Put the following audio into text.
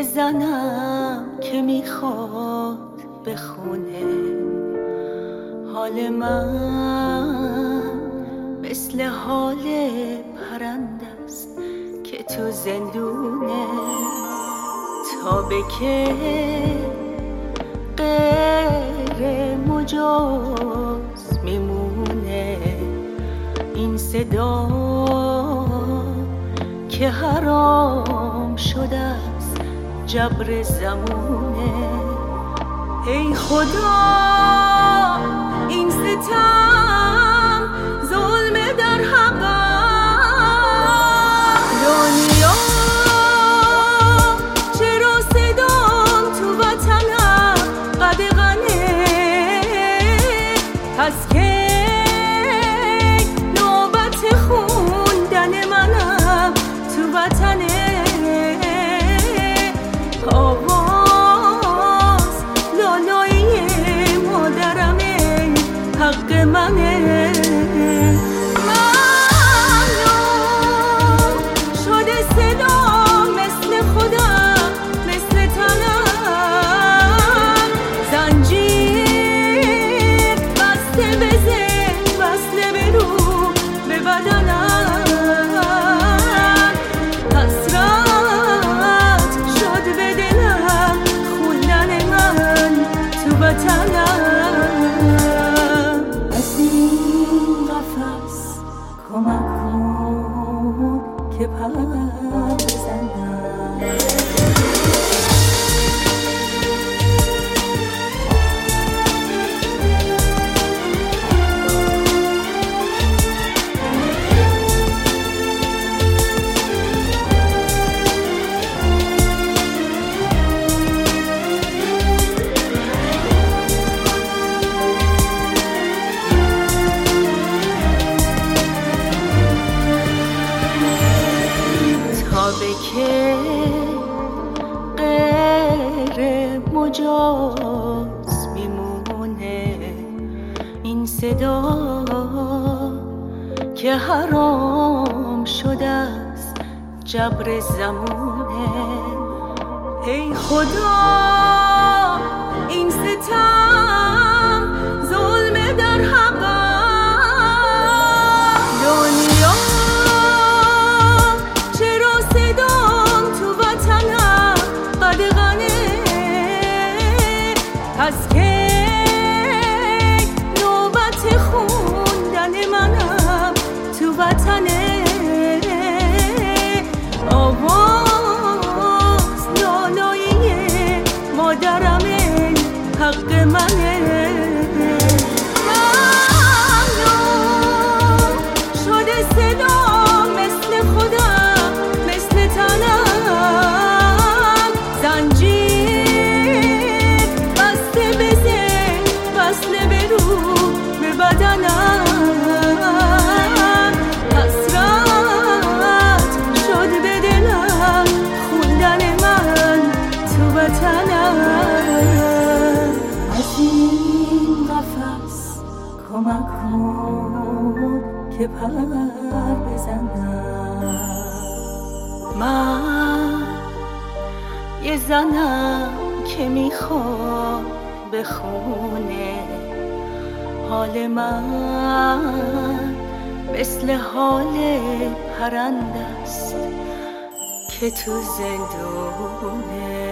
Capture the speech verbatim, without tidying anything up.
زنم که میخواد بخونه حال من مثل حال پرنده است که تو زندونه تا به که غیر مجاز میمونه این صدا که حرام شده است جبر زمونه. ای خدا این ستم ظلم در حقم، دنیا چرا صدام تو وطنم قدغنه، پس که نوبت خوندن منم تو وطنه. آواز لالایی مادرمه حق منه. ممنون شده صدا مثل خودم مثل تنم، زنجیر بسته به ذهن وصله به روح به بدنم، حسرت شد به دلم خوندن من تو وطنم. از این قفس کمک کن که پر بزنم. به که غیر مجاز میمونه این صدا که حرام شده است جبر زمونه. ای خدا این ستم ظلم در حقم، دنیا پس که نوبت خوندن منم تو وطنه. آواز لالایی مادرمه حق منه. ممنون شده صدا مثل خودم مثل تنم، زنجیر وصله به روح به بدنم، حسرت شد به دلم خوندن من تو وطنم. از این قفس کمک کن که پر بزنم. من یه زنم که میخواد بخونه حال من مثل حال پرنده است که تو زندونه.